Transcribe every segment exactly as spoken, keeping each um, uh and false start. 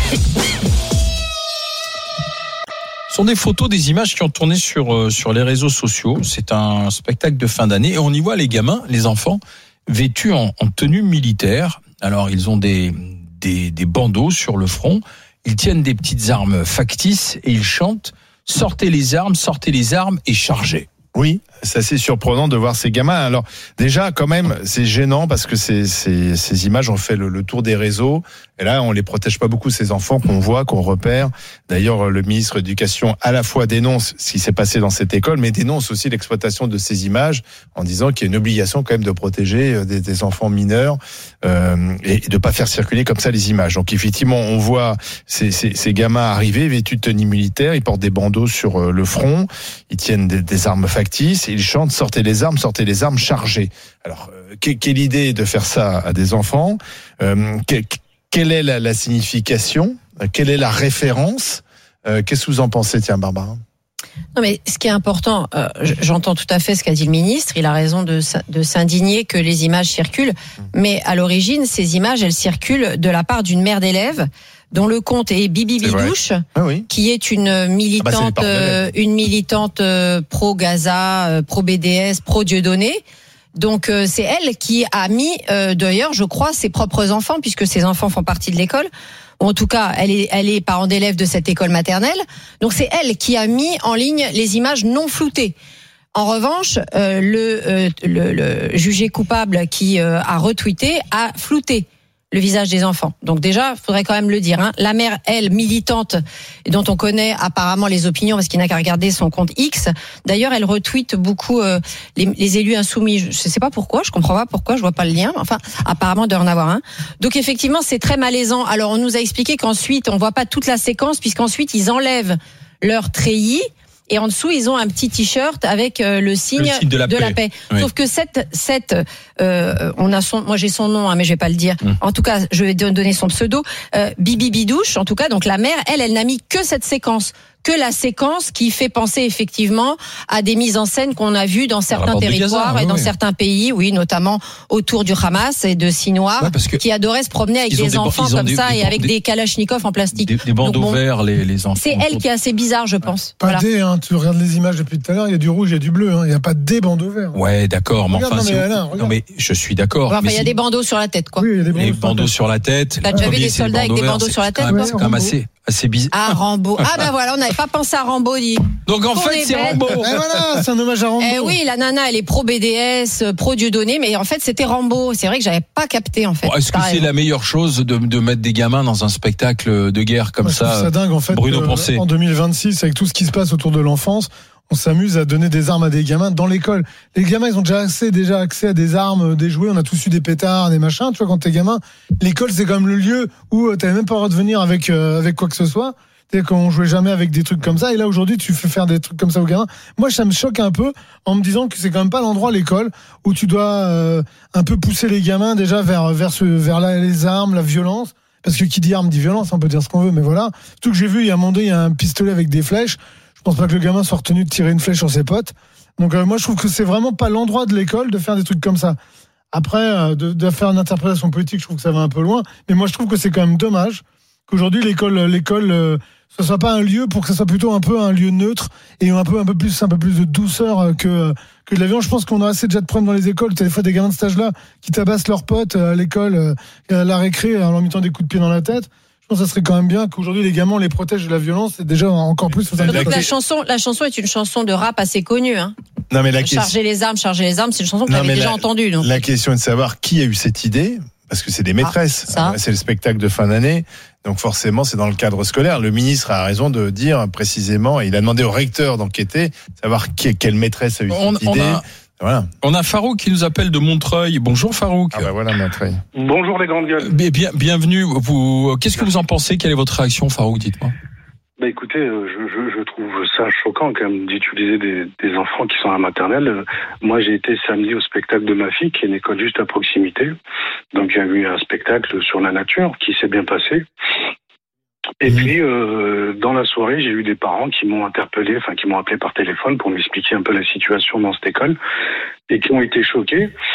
Ce sont des photos, des images qui ont tourné sur, euh, sur les réseaux sociaux. C'est un spectacle de fin d'année et on y voit les gamins, les enfants, vêtus en, en tenue militaire. Alors, ils ont des, des, des bandeaux sur le front. Ils tiennent des petites armes factices et ils chantent « Sortez les armes, sortez les armes et chargez ». Oui, c'est assez surprenant de voir ces gamins. Alors déjà, quand même, c'est gênant parce que ces, ces, ces images ont fait le, le tour des réseaux. Et là, on les protège pas beaucoup, ces enfants qu'on voit, qu'on repère. D'ailleurs, le ministre de l'Éducation à la fois dénonce ce qui s'est passé dans cette école, mais dénonce aussi l'exploitation de ces images en disant qu'il y a une obligation quand même de protéger des, des enfants mineurs euh, et de pas faire circuler comme ça les images. Donc effectivement, on voit ces, ces, ces gamins arriver vêtus de tenue militaire, ils portent des bandeaux sur le front, ils tiennent des, des armes factices, et ils chantent « Sortez les armes, sortez les armes chargées ». Alors, euh, quelle idée de faire ça à des enfants euh, que, Quelle est la, la signification? Quelle est la référence? euh, Qu'est-ce que vous en pensez, tiens, Barbara? Non, mais ce qui est important, euh, j'entends tout à fait ce qu'a dit le ministre. Il a raison de, de s'indigner que les images circulent. Mais à l'origine, ces images, elles circulent de la part d'une mère d'élève dont le compte est Bibi Bidouche, ah oui. qui est une militante, ah bah euh, une militante euh, pro-Gaza, euh, pro-B D S, pro-Dieudonné. Donc euh, c'est elle qui a mis, euh, d'ailleurs, je crois, ses propres enfants, puisque ses enfants font partie de l'école. Ou en tout cas, elle est, elle est parent d'élève de cette école maternelle. Donc c'est elle qui a mis en ligne les images non floutées. En revanche, euh, le, euh, le, le jugé coupable qui euh, a retweeté a flouté le visage des enfants. Donc déjà, il faudrait quand même le dire. Hein. La mère, elle, militante, dont on connaît apparemment les opinions, parce qu'il n'a qu'à regarder son compte X. D'ailleurs, elle retweet beaucoup euh, les, les élus insoumis. Je ne sais pas pourquoi, je comprends pas pourquoi, je vois pas le lien. Enfin, apparemment, il doit y en avoir un. Donc effectivement, c'est très malaisant. Alors, on nous a expliqué qu'ensuite, on voit pas toute la séquence, puisqu'ensuite, ils enlèvent leur treillis. Et en dessous, ils ont un petit t-shirt avec euh, le signe, le signe de la de paix. La paix. Oui. Sauf que cette, cette, euh, on a son, moi j'ai son nom, hein, mais je vais pas le dire. Mmh. En tout cas, je vais donner son pseudo. Euh, Bibi Bidouche, en tout cas, donc la mère, elle, elle n'a mis que cette séquence, que la séquence qui fait penser effectivement à des mises en scène qu'on a vues dans certains territoires Gaza, et oui, dans oui. certains pays, oui, notamment autour du Hamas et de Sinois, ouais, qui adoraient se promener avec des, des enfants comme des, ça des, et avec des, des kalachnikovs en plastique. Des, des bandeaux bon, verts, les, les enfants. C'est elle qui est assez bizarre, je pense. Pas voilà. des, hein, tu regardes les images depuis tout à l'heure, il y a du rouge, il y a du bleu, hein, il n'y a pas des bandeaux verts. Ouais, d'accord, mais regarde, enfin, non, mais, si Alain, vous... non mais je suis d'accord. Il ouais, y a si... des bandeaux sur la tête, quoi. Oui, il y a des bandeaux, les bandeaux sur la tête. T'as déjà vu des soldats avec des bandeaux sur la tête, C'est quand même assez, assez bizarre. Ah, Rambo. Ah ben voilà, on n'avait pas pensé à Rambo, dit. Donc en fait, c'est Rambo. Et voilà, c'est un hommage à Rambo. Eh oui, la nana, elle est pro-B D S, pro-Dieudonné, mais en fait, c'était Rambo. C'est vrai que j'avais pas capté, en fait. Bon, est-ce que c'est la meilleure chose de, de mettre des gamins dans un spectacle de guerre comme Moi, ça? Je trouve ça dingue, en fait. Bruno Poncet. En deux mille vingt-six, avec tout ce qui se passe autour de l'enfance, on s'amuse à donner des armes à des gamins dans l'école. Les gamins, ils ont déjà assez, déjà accès à des armes, des jouets. On a tous eu des pétards, des machins. Tu vois, quand t'es gamin, l'école, c'est quand même le lieu où t'avais même pas le droit de venir avec, euh, avec quoi que ce soit. Tu sais, quand on jouait jamais avec des trucs comme ça. Et là, aujourd'hui, tu fais faire des trucs comme ça aux gamins. Moi, ça me choque un peu en me disant que c'est quand même pas l'endroit, l'école, où tu dois euh, un peu pousser les gamins déjà vers, vers, ce, vers la, les armes, la violence. Parce que qui dit arme dit violence, on peut dire ce qu'on veut, mais voilà. Tout que j'ai vu, il y a un moment donné, il y a un pistolet avec des flèches. Je pense pas que le gamin soit retenu de tirer une flèche sur ses potes. Donc euh, moi, je trouve que c'est vraiment pas l'endroit de l'école de faire des trucs comme ça. Après, euh, de, de faire une interprétation politique, je trouve que ça va un peu loin. Mais moi, je trouve que c'est quand même dommage qu'aujourd'hui l'école, l'école, euh, ce soit pas un lieu pour que ça soit plutôt un peu un lieu neutre et un peu, un peu plus, un peu plus de douceur que que de la violence. Je pense qu'on a assez déjà de problèmes dans les écoles. Tu as des fois des gamins de cet âge-là qui tabassent leurs potes à l'école, à la récré, en leur mettant des coups de pied dans la tête. Je pense que ça serait quand même bien qu'aujourd'hui les gamins on les protège de la violence. C'est déjà encore plus. La, la, la chanson, la chanson est une chanson de rap assez connue. Hein. Non mais la charger question... les armes, charger les armes, c'est une chanson que j'avais déjà la, entendue. Donc. La question est de savoir qui a eu cette idée, parce que c'est des maîtresses. Ah, c'est le spectacle de fin d'année, donc forcément c'est dans le cadre scolaire. Le ministre a raison de dire précisément, et il a demandé au recteur d'enquêter, savoir qui, quelle maîtresse a eu on, cette idée. On a... Voilà. On a Farouk qui nous appelle de Montreuil. Bonjour Farouk. Ah bah voilà Montreuil. Bonjour les grandes gueules. Bien, bienvenue. Vous, qu'est-ce que vous en pensez? Quelle est votre réaction, Farouk? Dites-moi. Bah écoutez, je, je, je trouve ça choquant quand même d'utiliser des, des enfants qui sont à la maternelle. Moi, j'ai été samedi au spectacle de ma fille, qui est une école juste à proximité. Donc il y a eu un spectacle sur la nature qui s'est bien passé. Et mmh. puis, euh, dans la soirée, j'ai eu des parents qui m'ont interpellé, enfin qui m'ont appelé par téléphone pour m'expliquer un peu la situation dans cette école et qui ont été choqués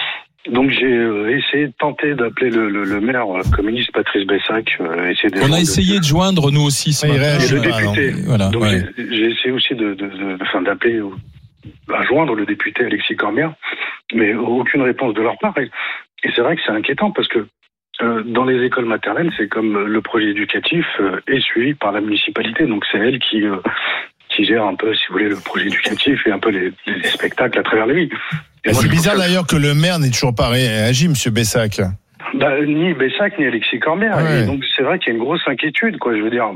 Donc j'ai euh, essayé de tenter d'appeler le, le, le maire euh, communiste Patrice Bessac. Euh, essayer de On a essayé de joindre nous aussi ce Oui, matin. et le Ah, député. non. Voilà, Donc ouais. j'ai, j'ai essayé aussi de, de, de, de, enfin, d'appeler, euh, à joindre le député Alexis Corbière, mais aucune réponse de leur part. Et, et c'est vrai que c'est inquiétant parce que euh, dans les écoles maternelles, c'est comme le projet éducatif euh, est suivi par la municipalité. Donc c'est elle qui euh, qui gère un peu, si vous voulez, le projet éducatif et un peu les, les spectacles à travers les villes. Et moi, C'est je bizarre trouve ça- d'ailleurs que le maire n'ait toujours pas réagi, Monsieur Bessac. Bah, ni Bessac ni Alexis Corbière. Ouais. Et donc c'est vrai qu'il y a une grosse inquiétude, quoi. Je veux dire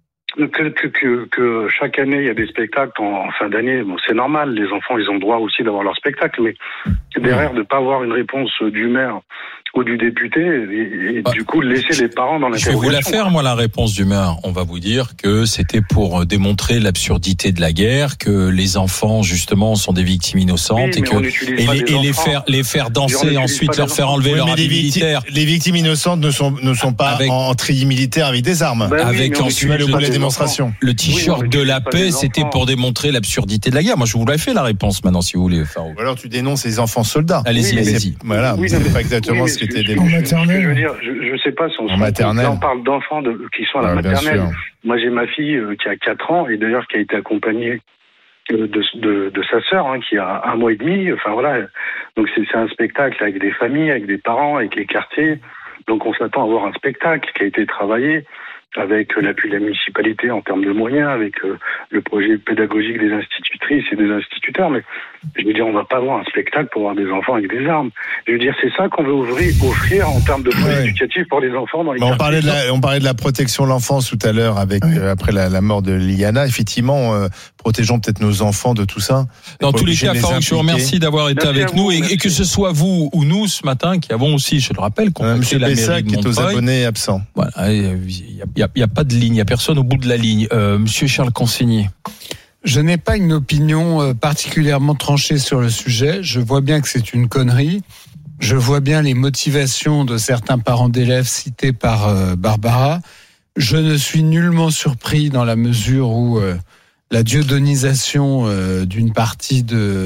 que, que, que, que chaque année il y a des spectacles en, en fin d'année. Bon, c'est normal. Les enfants, ils ont le droit aussi d'avoir leur spectacle, mais derrière de pas avoir une réponse du maire ou du député et, et Bah, du coup laisser les parents dans Je vais vous la l'interrogation. faire, moi, la réponse du maire. On va vous dire que c'était pour démontrer l'absurdité de la guerre, que les enfants, justement, sont des victimes innocentes Oui, et mais que on n'utilise et, pas les, des et les enfants. faire les faire Et on danser, n'utilise ensuite pas leur des faire enfants. enlever Oui, leur mais habit les victimes, militaire. les victimes innocentes ne sont, ne sont pas Avec- en treillis militaire avec des armes. Bah oui, avec mais on ensuite n'utilise le pas les des démonstrations. Le Oui, t-shirt on de la n'utilise pas paix, des c'était enfants. pour démontrer l'absurdité de la guerre. Moi, je vous l'ai fait la réponse maintenant, si vous voulez, Farouk. Ou alors tu dénonces les enfants soldats. Allez-y, Oui, mais allez-y. C'est- Voilà, Oui, c'est mais- pas exactement oui, ce qui mais était je- démontré. En je- maternelle. Je veux dire, je, je sais pas si on se En rend maternelle. compte. Là, on parle d'enfants de, qui sont à la Ouais, bien maternelle. sûr. Moi, j'ai ma fille euh, qui a quatre ans et d'ailleurs qui a été accompagnée euh, de, de, de sa sœur hein, qui a un mois et demi. Enfin voilà. Donc c'est, c'est un spectacle avec des familles, avec des parents, avec les quartiers. Donc on s'attend à voir un spectacle qui a été travaillé avec euh, l'appui de la municipalité en termes de moyens, avec euh, le projet pédagogique des institutrices et des instituteurs. Mais je veux dire, on va pas avoir un spectacle pour avoir des enfants avec des armes. Je veux dire, c'est ça qu'on veut ouvrir, offrir en termes de projet Ouais. éducatif pour les enfants dans les Mais on quartiers. parlait de la, on parlait de la protection de l'enfance tout à l'heure avec Oui. euh, après la, la mort de Liliana. Effectivement, euh, protégeons peut-être nos enfants de tout ça. Dans Pas tous les obligé cas, de les Farouk, je vous impliquer. remercie d'avoir été Merci avec à nous vous, et, et merci. que ce soit vous ou nous ce matin qui avons aussi, je le rappelle, Euh, contacté Monsieur la mairie Bessac de qui est aux Montreuil. abonnés absents. Voilà, il n'y a, y a- y a pas de ligne, il n'y a personne au bout de la ligne. Euh, Monsieur Charles Consigny. Je n'ai pas une opinion euh, particulièrement tranchée sur le sujet. Je vois bien que c'est une connerie. Je vois bien les motivations de certains parents d'élèves cités par euh, Barbara. Je ne suis nullement surpris dans la mesure où euh, la dieudonisation euh, d'une partie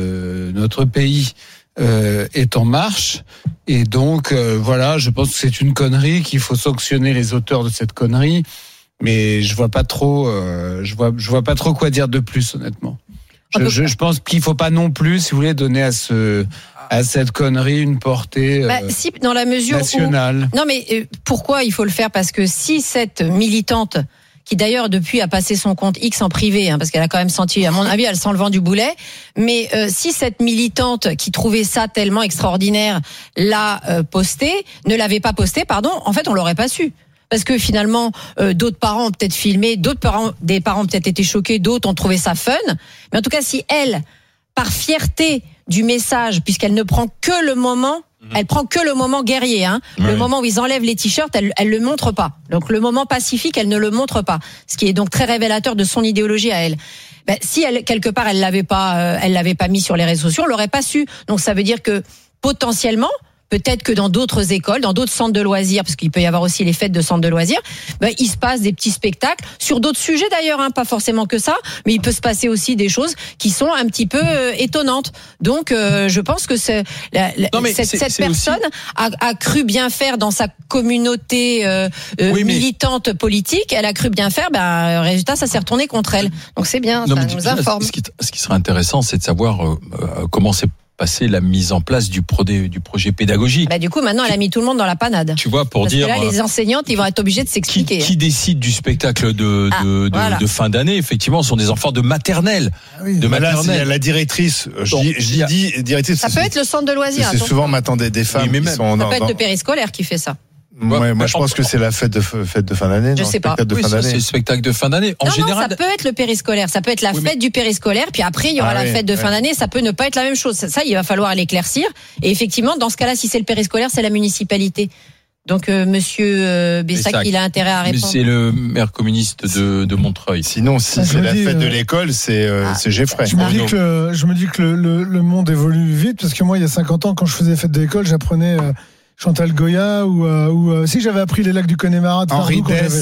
de notre pays euh, est en marche. Et donc, euh, voilà, je pense que c'est une connerie, qu'il faut sanctionner les auteurs de cette connerie. Mais je vois pas trop, euh, je vois, je vois pas trop quoi dire de plus, honnêtement. Je, je, je pense qu'il faut pas non plus, si vous voulez, donner à ce, à cette connerie une portée euh, Bah, si, dans la mesure nationale. où... Non, mais euh, pourquoi il faut le faire? Parce que si cette militante, qui d'ailleurs depuis a passé son compte X en privé, hein, parce qu'elle a quand même senti, à mon avis, elle sent le vent du boulet, mais euh, si cette militante qui trouvait ça tellement extraordinaire l'a euh, posté, ne l'avait pas posté, pardon, en fait, on l'aurait pas su. Parce que finalement, euh, d'autres parents ont peut-être filmé, d'autres parents, des parents ont peut-être été choqués, d'autres ont trouvé ça fun. Mais en tout cas, si elle, par fierté du message, puisqu'elle ne prend que le moment, elle prend que le moment guerrier, hein, Ouais. le moment où ils enlèvent les t-shirts, elle, elle le montre pas. Donc le moment pacifique, elle ne le montre pas, ce qui est donc très révélateur de son idéologie à elle. Ben, si elle quelque part elle l'avait pas, euh, elle l'avait pas mis sur les réseaux sociaux, on l'aurait pas su. Donc ça veut dire que potentiellement. Peut-être que dans d'autres écoles, dans d'autres centres de loisirs, parce qu'il peut y avoir aussi les fêtes de centres de loisirs, ben, il se passe des petits spectacles sur d'autres sujets d'ailleurs, hein, pas forcément que ça, mais il peut se passer aussi des choses qui sont un petit peu euh, étonnantes. Donc, euh, je pense que c'est, la, la, Non, mais cette, c'est- cette c'est aussi- personne a, a cru bien faire dans sa communauté euh, euh, Oui, mais- militante politique. Elle a cru bien faire. Ben, résultat, ça s'est retourné contre elle. Donc c'est bien, Non, ça mais nous déjà, informe. Ce qui, ce qui serait intéressant, c'est de savoir euh, euh, comment s'est passée la mise en place du, pro, du projet pédagogique. Ben, du coup, maintenant, elle a mis tout le monde dans la panade. Tu vois, pour Parce dire que là, euh, les enseignantes, ils vont être obligés de qui, s'expliquer. qui décide du spectacle de, Ah, de, de, voilà. de fin d'année, effectivement, ce sont des enfants de maternelle. Ah oui. De Bah là, c'est maternelle. la directrice. Je Bon, dis, je il y a- dis directrice. Ça c'est- peut être le centre de loisirs. C'est attention. souvent maintenant des, des femmes Oui, mais qui même- sont Ça dans. peut être dans- le périscolaire qui fait ça. Ouais, Ouais, moi, je en- pense que c'est la fête de fête de fin d'année. Je non, sais pas. spectacle de Oui, fin ça, c'est d'année. le spectacle de fin d'année. En non, général, non, ça peut être le périscolaire. Ça peut être la Oui, fête mais- du périscolaire. Puis après, il y aura Ah la oui, fête de ouais. fin d'année. Ça peut ne pas être la même chose. Ça, ça, il va falloir l'éclaircir. Et effectivement, dans ce cas-là, si c'est le périscolaire, c'est la municipalité. Donc, euh, Monsieur euh, Bessac, Bessac. il a intérêt à mais répondre. c'est le maire communiste de, de Montreuil. Sinon, si Je c'est me la dis, fête de euh, l'école, c'est euh, Ah. c'est Geffray. Je me Arnaud. dis que, le- je me dis que le, le, le monde évolue vite parce que moi, il y a cinquante ans, quand je faisais fête de l'école, j'apprenais euh, Chantal Goya ou, euh, ou euh, si j'avais appris les lacs du Connemara de Henri Sardou quand j'avais- Dess.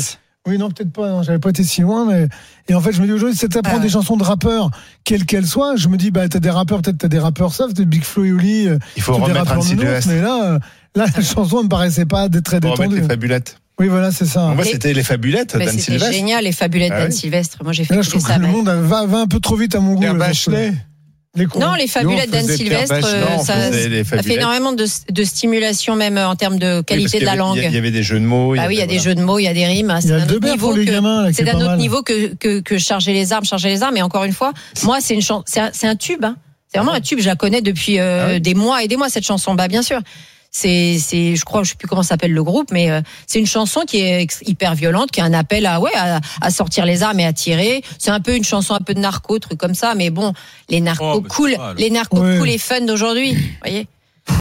Oui, non, peut-être pas. Non, j'avais pas été si loin, mais et en fait, je me dis aujourd'hui, si t'apprends ah. des chansons de rappeurs, quelles qu'elles soient, je me dis, bah, t'as des rappeurs, peut-être t'as des rappeurs soft, des Big Flo et Oli. Il faut remettre un Sylvestre. Mais là, là, la chanson me paraissait pas très détendue. Remettre les Fabulettes. Oui, voilà, c'est ça. Moi, c'était les Fabulettes d'Anne Sylvestre. C'était génial, les Fabulettes ah, d'Anne oui. Sylvestre. Moi, j'ai fait là, je trouve ça. que le monde va, va un peu trop vite à mon goût. Bachelet. Les non, les Fabulettes d'Anne Sylvestre, non, ça, ça fait énormément de, de stimulation, même en termes de qualité oui, de la langue. Il y avait des jeux de mots. Bah oui, il y a des voilà. jeux de mots, il y a des rimes. C'est d'un autre niveau que, gamins, c'est d'un autre niveau que, que, que charger les armes, charger les armes. Et encore une fois, moi, c'est une chanson, c'est un, c'est un tube, hein. C'est vraiment un tube. Je la connais depuis euh, ah oui. des mois et des mois, cette chanson. Bah, bien sûr. C'est, c'est, je crois, je sais plus comment s'appelle le groupe, mais euh, c'est une chanson qui est hyper violente, qui est un appel à, ouais, à, à sortir les armes et à tirer. C'est un peu une chanson un peu de narco, truc comme ça, mais bon, les narcos oh, cool, les narcos ouais. cool et fun d'aujourd'hui, vous voyez.